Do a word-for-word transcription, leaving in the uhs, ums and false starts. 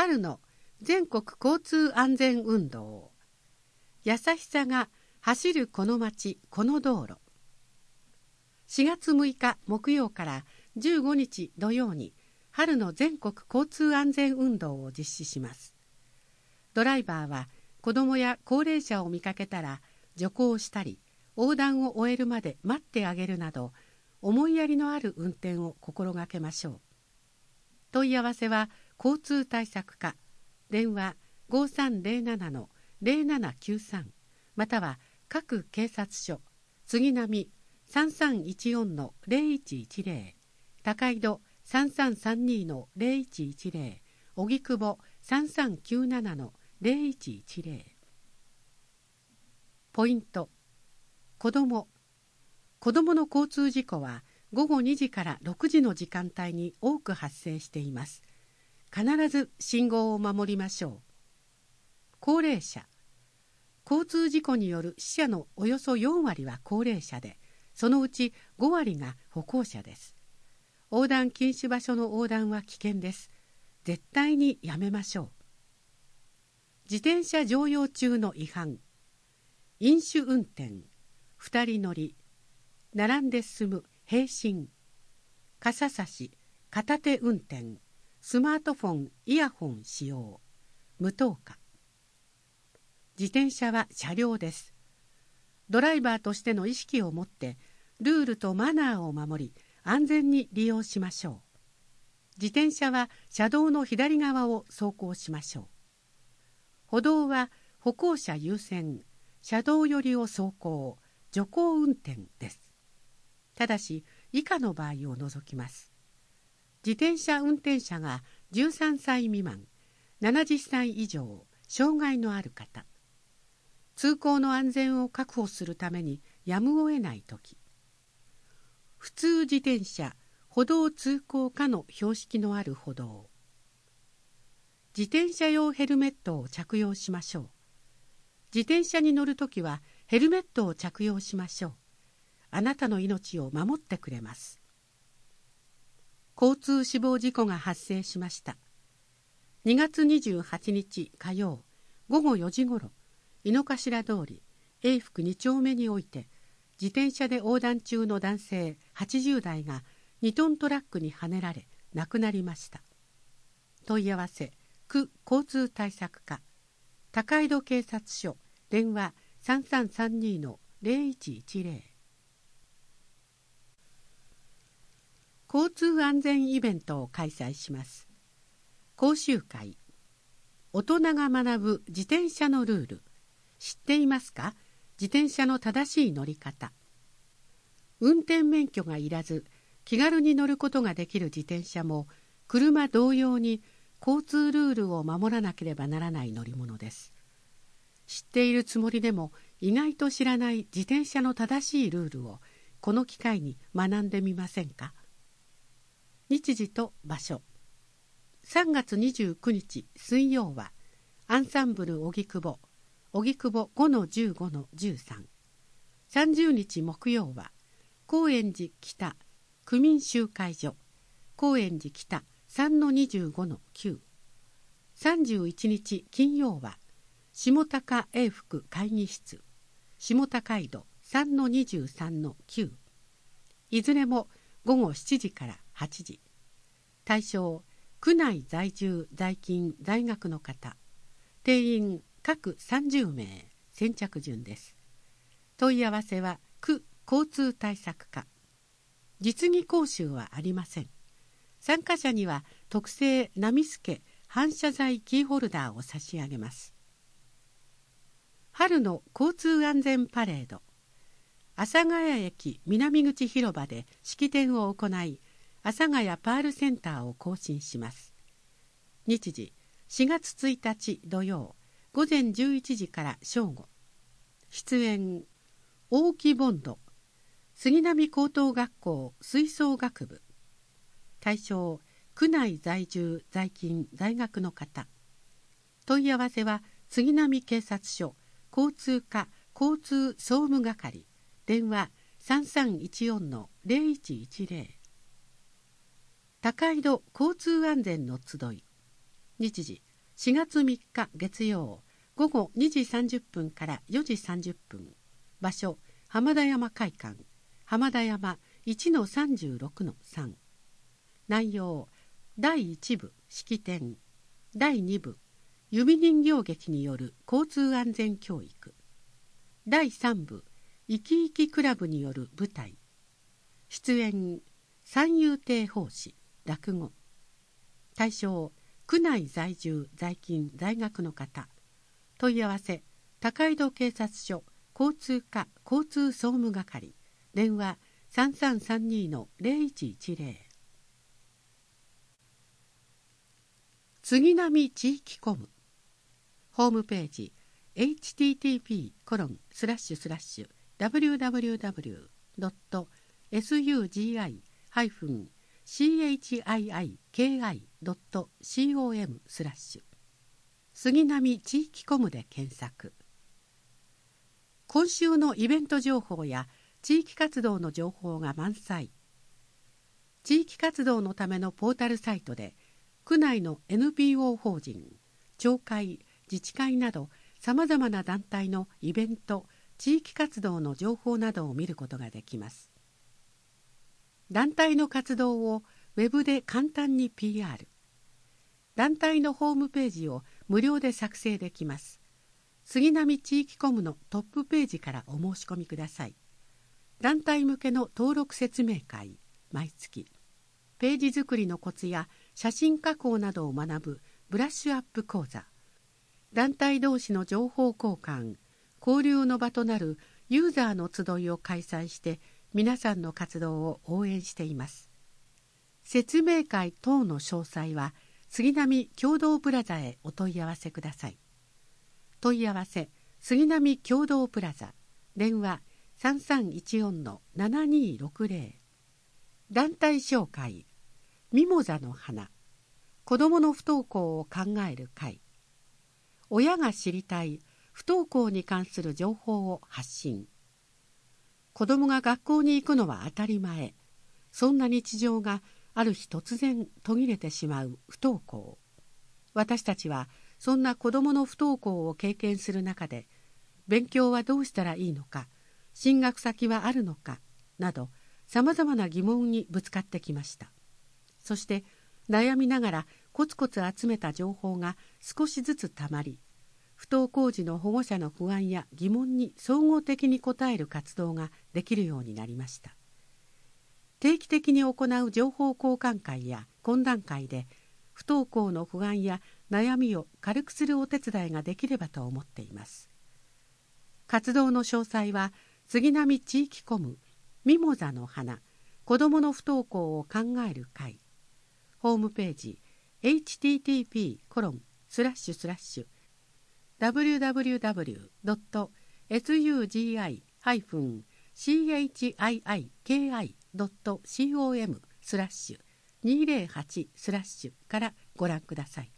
春の全国交通安全運動。優しさが走るこの街この道路。しがつむいか木曜からじゅうごにち土曜に春の全国交通安全運動を実施します。ドライバーは子どもや高齢者を見かけたら徐行したり横断を終えるまで待ってあげるなど思いやりのある運転を心がけましょう。問い合わせは交通対策課電話 ごさんゼロなな のゼロななきゅうさん または各警察署杉並 さんさんいちよんのゼロいちいちゼロ 高井戸 さんさんさんにのゼロいちいちゼロ 荻窪 さんさんきゅうななのゼロいちいちゼロ。ポイント。子ども子どもの交通事故はごごにじからろくじの時間帯に多く発生しています。必ず信号を守りましょう。高齢者。交通事故による死者のおよそよんわりは高齢者で、そのうちごわりが歩行者です。横断禁止場所の横断は危険です。絶対にやめましょう。自転車乗用中の違反。飲酒運転、二人乗り、並んで進む並進、傘差し、片手運転、スマートフォン、イヤホン使用、無灯火。自転車は車両です。ドライバーとしての意識を持ってルールとマナーを守り安全に利用しましょう。自転車は車道の左側を走行しましょう。歩道は歩行者優先、車道寄りを走行、徐行運転です。ただし以下の場合を除きます。自転車運転者がじゅうさんさい未満、ななじゅっさい以上、障害のある方、通行の安全を確保するためにやむを得ないとき、普通自転車歩道通行可の標識のある歩道、自転車用ヘルメットを着用しましょう。自転車に乗るときはヘルメットを着用しましょう。あなたの命を守ってくれます。交通死亡事故が発生しました。にがつにじゅうはちにち火曜ごごよじごろ、井の頭通り永福にちょうめにおいて自転車で横断中の男性はちじゅうだいがにトントラックにはねられ亡くなりました。問い合わせ区交通対策課高井戸警察署電話 さんさんさんにのゼロいちいちゼロ。交通安全イベントを開催します。講習会。大人が学ぶ自転車のルール。知っていますか？自転車の正しい乗り方。運転免許がいらず気軽に乗ることができる自転車も車同様に交通ルールを守らなければならない乗り物です。知っているつもりでも意外と知らない自転車の正しいルールをこの機会に学んでみませんか？日時と場所。さんがつにじゅうくにち水曜はアンサンブル荻窪荻窪 ごのじゅうごのじゅうさん。さんじゅうにち木曜は高円寺北区民集会所高円寺北 さんのにじゅうごのきゅう。さんじゅういちにち金曜は下高永福会議室下高井戸 さんのにじゅうさんのきゅう。いずれもごごしちじからはちじ。対象区内在住在勤在学の方。定員各さんじゅうめい。先着順です。問い合わせは区交通対策課。実技講習はありません。参加者には特製波助反射材キーホルダーを差し上げます。春の交通安全パレード。阿佐ヶ谷駅南口広場で式典を行い、阿佐ヶ谷パールセンターを行進します。日時しがつついたち土曜ごぜんじゅういちじから正午。出演大木ボンド杉並高等学校吹奏楽部。対象区内在住在勤在学の方。問い合わせは杉並警察署交通課交通総務係電話 さんさんいちよんのゼロいちいちゼロ。高井戸交通安全の集い。日時しがつみっか月曜午後にじさんじゅっぷんからよじさんじゅっぷん。場所浜田山会館、浜田山 いちのさんじゅうろくのさん。内容だいいち部式典、だいに部指人形劇による交通安全教育、だいさん部いきいきクラブによる舞台、出演三遊亭法師落語。対象区内在住在勤在学の方。問い合わせ高井戸警察署交通課交通総務係、電話さんさんさんにのゼロいちいちゼロ。杉並地域コムホームページ エイチティーティーピーコロンスラッシュスラッシュダブリューダブリューダブリュードットエスユージーアイハイフンシーエイチアイアイケーアイドットコムスラッシュ杉並地域コムで検索。今週のイベント情報や地域活動の情報が満載。地域活動のためのポータルサイトで区内の エヌピーオー 法人、町会、自治会などさまざまな団体のイベント、地域活動の情報などを見ることができます。団体の活動をウェブで簡単に ピーアール。団体のホームページを無料で作成できます。杉並地域コムのトップページからお申し込みください。団体向けの登録説明会、毎月。ページ作りのコツや写真加工などを学ぶブラッシュアップ講座。団体同士の情報交換、交流の場となるユーザーの集いを開催して皆さんの活動を応援しています。説明会等の詳細は杉並共同プラザへお問い合わせください。問い合わせ杉並共同プラザ、電話さんさんいちよんのななにろくゼロ。団体紹介ミモザの花、子どもの不登校を考える会。親が知りたい不登校に関する情報を発信。子どもが学校に行くのは当たり前。そんな日常がある日突然途切れてしまう不登校。私たちはそんな子どもの不登校を経験する中で、勉強はどうしたらいいのか、進学先はあるのかなど、さまざまな疑問にぶつかってきました。そして悩みながらコツコツ集めた情報が少しずつたまり、不登校児の保護者の不安や疑問に総合的に応える活動ができるようになりました。定期的に行う情報交換会や懇談会で不登校の不安や悩みを軽くするお手伝いができればと思っています。活動の詳細は杉並地域コムミモザの花、子どもの不登校を考える会。ホームページ エイチティーティーピーコロンスラッシュスラッシュダブリューダブリューダブリュードットエスユージーアイハイフンシーエイチアイアイケーアイドットコムスラッシュにーゼロはちスラッシュからご覧ください。